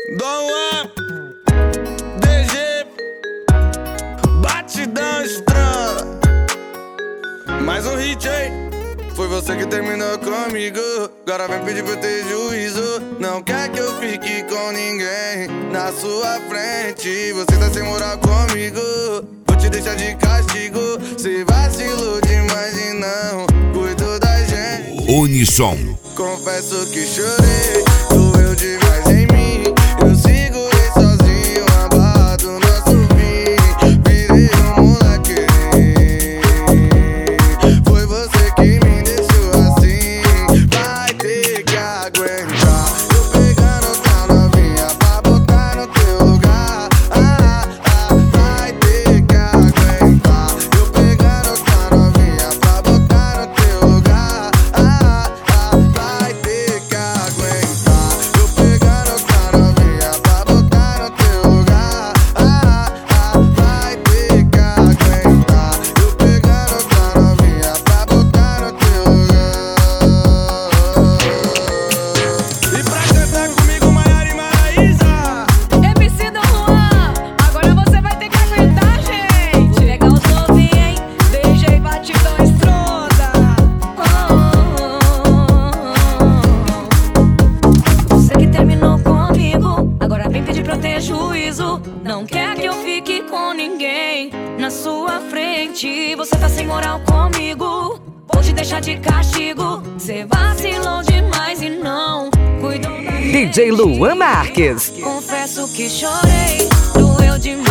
Dom Juan, DG, batidão estrada. Mais um hit, hein? Foi você que terminou comigo. Agora vem pedir pra eu ter juízo. Não quer que eu fique com ninguém na sua frente. Você tá sem moral comigo, vou te deixar de castigo. Cê vacilou demais e não cuidou da gente. Unissom. Confesso que chorei, doeu demais em mim. Eu segurei sozinho a barra do nosso fim. Virei um moleque. Foi você que me deixou assim. Vai ter que aguentar eu pegando outra novinha pra botar no teu lugar. Vai ter que aguentar eu pegando outra novinha pra botar no teu lugar. Vai ter que aguentar eu pegando outra novinha pra botar no teu lugar. Vai ter que aguentar eu pegando outra novinha pra botar no teu lugar. E pra cantar comigo, Maiara e Maraísa. MC Dom Juan, agora você vai ter que aguentar, gente. Legal novinho, hein? DJ batidão estronda. Você que terminou comigo, agora vem pedir pra eu ter juízo. Não quer que eu fique com ninguém na sua frente. Você tá sem moral comigo, vou te deixar de castigo. Cê vacilou demais e não cuidou da DJ gente. Luan Marques. Confesso que chorei, doeu demais.